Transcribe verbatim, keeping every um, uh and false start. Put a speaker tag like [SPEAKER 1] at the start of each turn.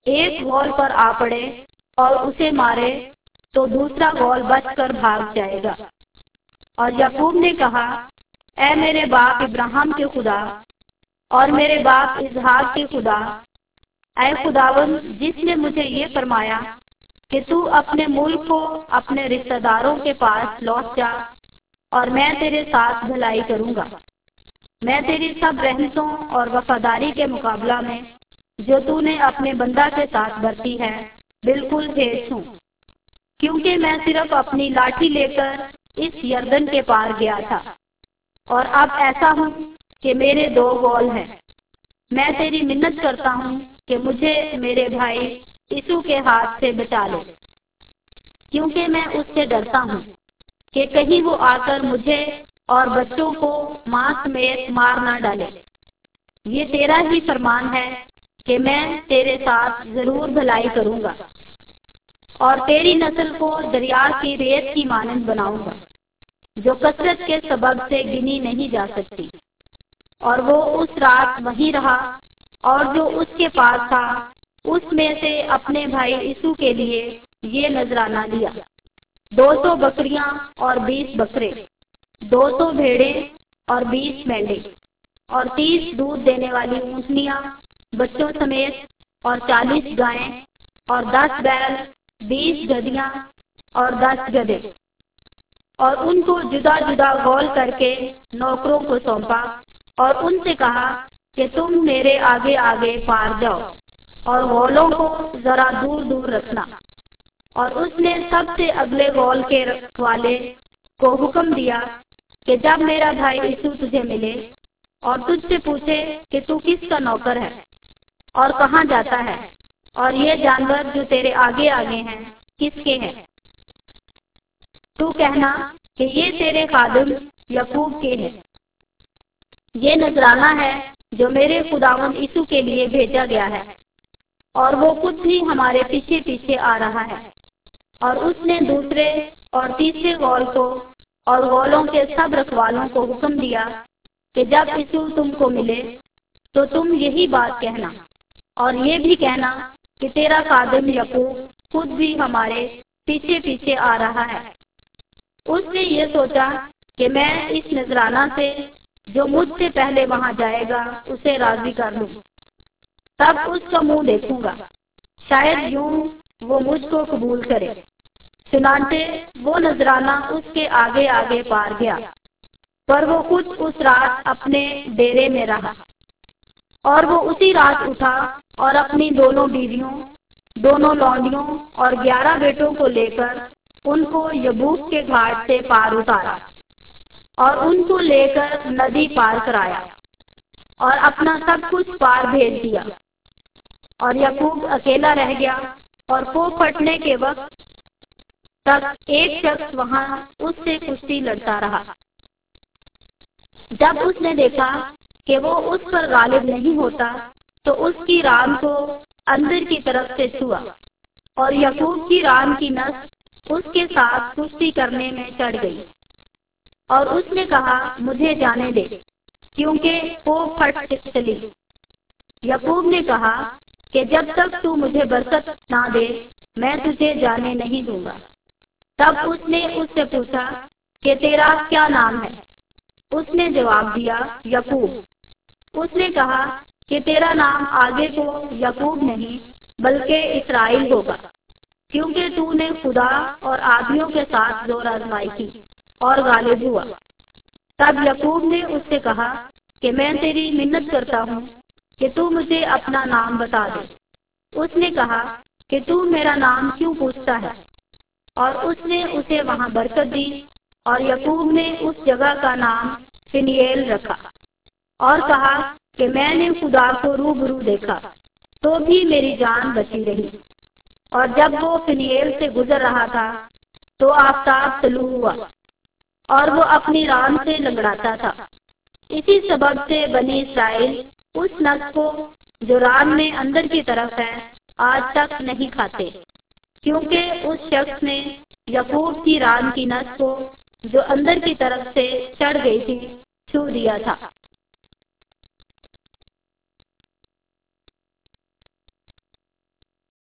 [SPEAKER 1] ایک غول پر آ پڑے اور اسے مارے تو دوسرا غول بچ کر بھاگ جائے گا۔ اور یعقوب نے کہا، اے میرے باپ ابراہیم کے خدا اور میرے باپ اسحاق کے خدا، اے خداوند جس نے مجھے یہ فرمایا کہ تو اپنے ملک کو اپنے رشتہ داروں کے پاس لوٹ جا اور میں تیرے ساتھ بھلائی کروں گا، میں تیری سب رحمتوں اور وفاداری کے مقابلہ میں جو تو نے اپنے بندہ کے ساتھ برتی ہے بالکل ہیش ہوں، کیونکہ میں صرف اپنی لاٹھی لے کر اس یردن کے پار گیا تھا، اور اب ایسا ہوں کہ میرے دو غول ہیں۔ میں تیری منت کرتا ہوں کہ مجھے میرے بھائی یسوع کے ہاتھ سے بچا لے، کیونکہ میں اس سے ڈرتا ہوں کہ کہیں وہ آ کر مجھے اور بچوں کو ماں سمیت مار نہ ڈالے۔ یہ تیرا ہی فرمان ہے کہ میں تیرے ساتھ ضرور بھلائی کروں گا اور تیری نسل کو دریا کی ریت کی مانند بناؤں گا، جو کثرت کے سبب سے گنی نہیں جا سکتی۔ اور وہ اس رات وہیں رہا، اور جو اس کے پاس تھا اس میں سے اپنے بھائی یسوع کے لیے یہ نذرانہ لیا، دو سو بکریاں اور بیس بکرے، دو سو بھیڑیں اور بیس مینڈے، اور تیس دودھ دینے والی اونٹنیاں بچوں سمیت، اور چالیس گائیں اور دس بیل، بیس گدیاں اور دس گدھے، اور ان کو جدا جدا غول کر کے نوکروں کو سونپا، اور ان سے کہا کہ تم میرے آگے آگے پار جاؤ اور غولوں کو ذرا دور دور رکھنا۔ اور اس نے سب سے اگلے غول کے رکھوالے کو حکم دیا کہ جب میرا بھائی یسوع تجھے ملے اور تجھ سے پوچھے کہ تو کس کا نوکر ہے اور کہاں جاتا ہے، اور یہ جانور جو تیرے آگے آگے ہیں کس کے ہیں، تو کہنا کہ یہ تیرے خادم یعقوب کے ہیں۔ یہ نذرانہ ہے جو میرے خداوند یسوع کے لیے بھیجا گیا ہے، اور وہ خود بھی ہمارے پیچھے پیچھے آ رہا ہے۔ اور اس نے دوسرے اور تیسرے غول کو اور غولوں کے سب رکھوالوں کو حکم دیا کہ جب یسوع تم کو ملے تو تم یہی بات کہنا، اور یہ بھی کہنا کہ تیرا خادم یعقوب خود بھی ہمارے پیچھے پیچھے آ رہا ہے۔ اس نے یہ سوچا کہ میں اس نذرانہ سے جو مجھ سے پہلے وہاں جائے گا اسے راضی کر لوں، تب اس کا منہ دیکھوں گا، شاید یوں وہ مجھ کو قبول کرے۔ چنانچہ وہ نذرانہ اس کے آگے آگے پار گیا، پر وہ خود اس رات اپنے ڈیرے میں رہا۔ اور وہ اسی رات اٹھا اور اپنی دونوں بیویوں، دونوں لونڈیوں اور گیارہ بیٹوں کو لے کر ان کو یبوس کے گھاٹ سے پار اتارا، اور ان کو لے کر ندی پار کرایا، اور اپنا سب کچھ پار بھیج دیا۔ اور یعقوب اکیلا رہ گیا، اور پو پھٹنے کے وقت تک ایک شخص وہاں اس سے کشتی لڑتا رہا۔ جب اس نے دیکھا کہ وہ اس پر غالب نہیں ہوتا تو اس کی ران کو اندر کی طرف سے چھوا، اور یعقوب کی ران کی نس اس کے ساتھ کشتی کرنے میں چڑھ گئی، اور اس نے کہا مجھے جانے دے، کیونکہ وہ پھٹ چلی۔ یعقوب نے کہا کہ جب تک تو مجھے برکت نہ دے میں تجھے جانے نہیں دوں گا۔ تب اس نے اس سے پوچھا کہ تیرا کیا نام ہے؟ اس نے جواب دیا یعقوب۔ اس نے کہا کہ تیرا نام آگے کو یعقوب نہیں بلکہ اسرائیل ہوگا، کیونکہ تو نے خدا اور آدمیوں کے ساتھ زور آزمائی کی اور غالب ہوا۔ تب یعقوب نے اس سے کہا کہ میں تیری منت کرتا ہوں کہ تو مجھے اپنا نام بتا دے۔ اس نے کہا کہ تو میرا نام کیوں پوچھتا ہے؟ اور اس نے اسے وہاں برکت دی، اور یعقوب نے اس جگہ کا نام پنییل رکھا، اور کہا کہ میں نے خدا کو روبرو دیکھا تو بھی میری جان بچی رہی۔ اور جب وہ پنییل سے گزر رہا تھا تو آفتاب طلوع ہوا، اور وہ اپنی ران سے لنگڑاتا تھا۔ اسی سبب سے بنی اسرائیل اس نس کو جو ران میں اندر کی طرف ہے آج تک نہیں کھاتے، کیونکہ اس شخص نے یعقوب کی ران کی نس کو جو اندر کی طرف سے چڑھ گئی تھی چھو دیا تھا۔